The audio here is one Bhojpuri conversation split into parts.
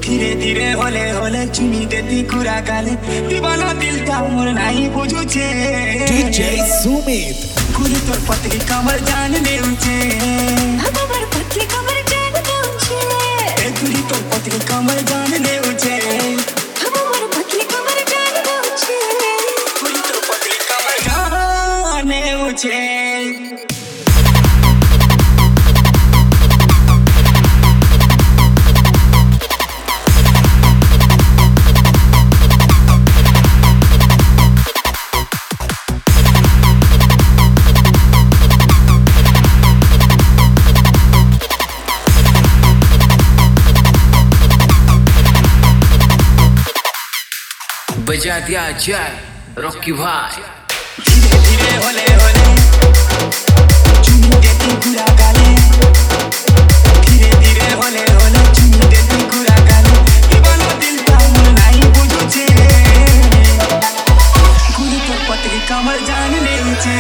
धीरे धीरे होले होले चुनी देती कुरा गाले दीवाना दिल का मोर नहीं बुझुचे DJ Sumit कुरी तोर पतली कमर जान ले उचे हमर पतली कमर जान ले उचे कुरी तोर पतली कमर जान ले उचे हमर पतली कमर जान ले उचे कुरी तोर पतली कमर जान ले उचे बजा दिया जाए रॉकी भाई धीरे धीरे होले होले चुनी देती कुरा गाले धीरे धीरे होले होले चुनी देती कुरा गाले दीवाना दिल का मोर नहीं बुझुचे कुरी तोर पतली कमर जान ले उचे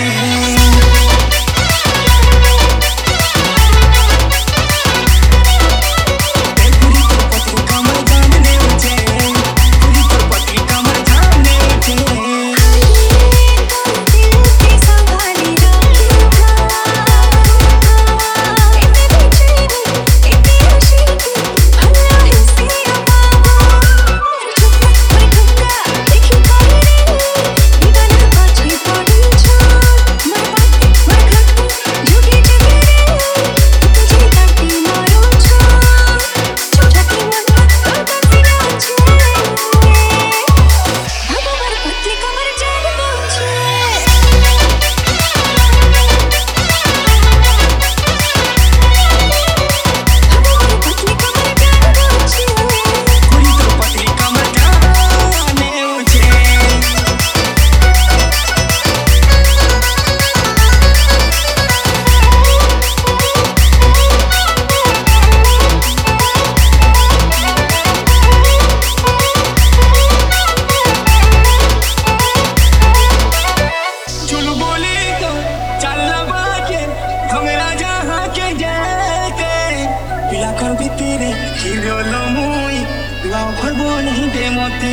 तेरे हीरो लो मुई लाओ खरबो नहीं दे मोते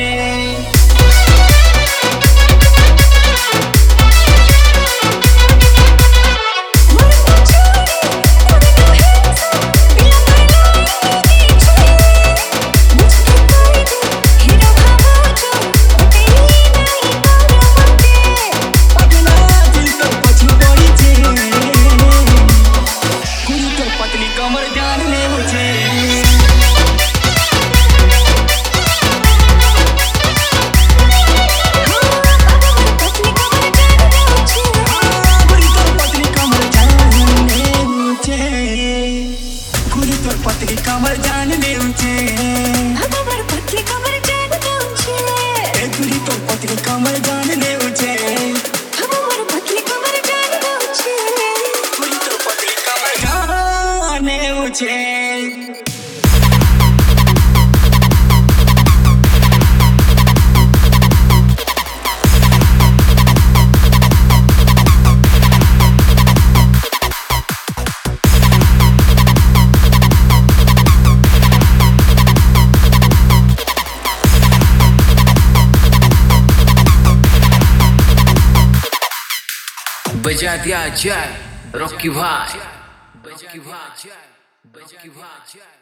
कमर जान ले मुझे पतली कमर जान ले उचे हमर पतली कमर जान ले उचे कुरी तोर पतली कमर जान ले उचे हमर पतली कमर जान ले उचे कुरी तोर पतली कमर जान ले उचे बजा दिया जाए रॉकी भाई